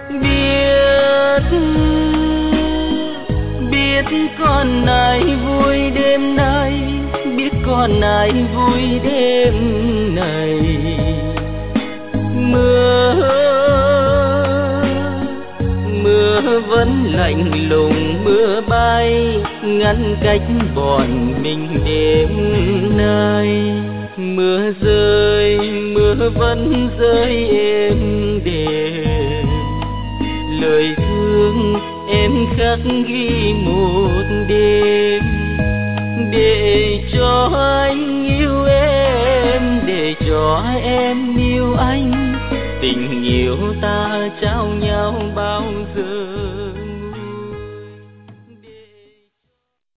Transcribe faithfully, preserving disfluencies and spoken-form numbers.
biết biết con ai vui đêm nay, biết con ai vui đêm này. Mưa mưa vẫn lạnh lùng, mưa bay ngăn cách bọn mình đêm nay. Mưa rơi mưa vẫn rơi êm đềm, lời thương em khắc ghi một đêm. Để cho anh yêu em, để cho em yêu anh, tình yêu ta trao nhau bao